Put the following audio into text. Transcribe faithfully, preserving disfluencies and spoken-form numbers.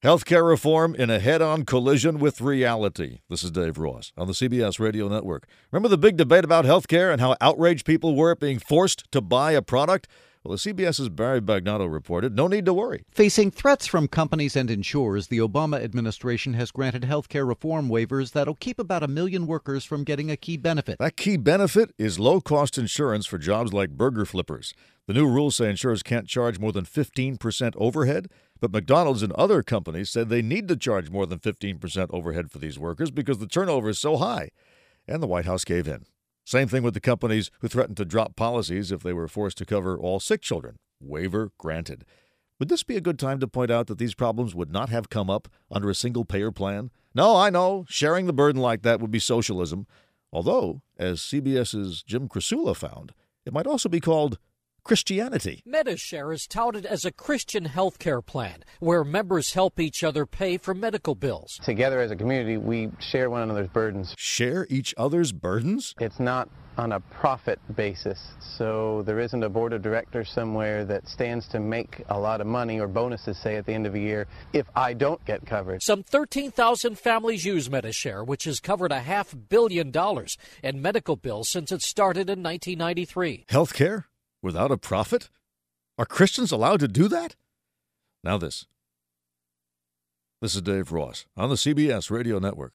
Healthcare reform in a head-on collision with reality. This is Dave Ross on the C B S Radio Network. Remember the big debate about healthcare and how outraged people were at being forced to buy a product? Well, as CBS's Barry Bagnotto reported, no need to worry. Facing threats from companies and insurers, the Obama administration has granted healthcare reform waivers that'll keep about a million workers from getting a key benefit. That key benefit is low-cost insurance for jobs like burger flippers. The new rules say insurers can't charge more than fifteen percent overhead, but McDonald's and other companies said they need to charge more than fifteen percent overhead for these workers because the turnover is so high. And the White House gave in. Same thing with the companies who threatened to drop policies if they were forced to cover all sick children. Waiver granted. Would this be a good time to point out that these problems would not have come up under a single-payer plan? No, I know, sharing the burden like that would be socialism. Although, as CBS's Jim Krasula found, it might also be called Christianity. Medi-Share is touted as a Christian health care plan where members help each other pay for medical bills. Together as a community, we share one another's burdens. Share each other's burdens? It's not on a profit basis, so there isn't a board of directors somewhere that stands to make a lot of money or bonuses, say, at the end of a year if I don't get covered. Some thirteen thousand families use Medi-Share, which has covered a half billion dollars in medical bills since it started in nineteen ninety-three. Health care? Without a profit? Are Christians allowed to do that? Now this. This is Dave Ross on the C B S Radio Network.